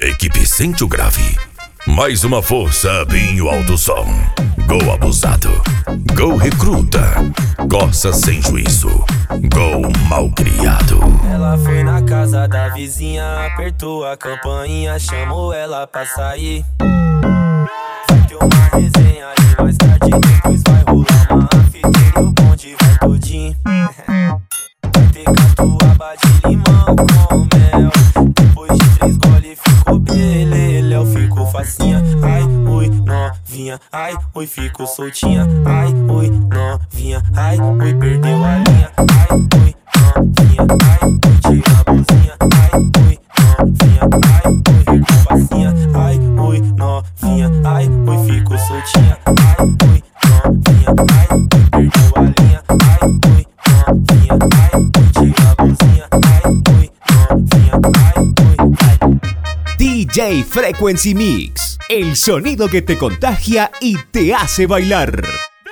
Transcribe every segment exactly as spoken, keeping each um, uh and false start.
Equipe sente o grave. Mais uma força bem o alto som. Gol abusado. Gol recruta. Goça sem juízo. Gol malcriado. Ela foi na casa da vizinha, apertou a campainha, chamou ela pra sair. Vai ter uma resenha ali mais tarde, depois vai rolar uma fita e o bonde vai todinho. Vai ter catuaba de limão com mel. Depois de três gole ficou beleléu, ficou facinha. Ai, ui, novinha, ai, ui, ficou soltinha. Ai, ui, novinha, ai, ui, perdeu a linha. Ai, ui, novinha, ai, ui, tira a blusinha. Ai, ui, novinha, ai, ui, ficou facinha. Ai, ui, novinha, ai, ui, ficou soltinha. Ai, ui, novinha, ai, ui, perdeu a linha. Ai, ui, novinha, ai, ui, tira a blusinha. Ai, ui, novinha, ai, ui, ai. D J Frequency Mix, el sonido que te contagia y te hace bailar.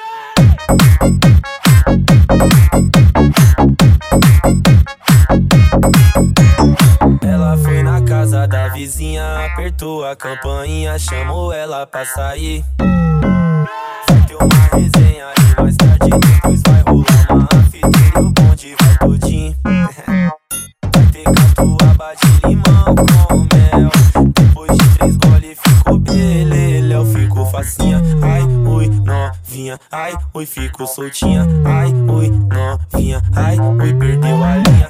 Ela foi na casa da vizinha, apertou a campainha, chamou ela pra sair. Vai ter uma resenha ali mais tarde, depois vai rolar uma fita e o bonde vai todinho. Vai ter catuaba de limão com mel. Depois de três gole ficou beleléu, ficou facinha. Ai, ui, novinha, ai, ui, ficou soltinha. Ai, ui, novinha, ai, ui, perdeu a linha.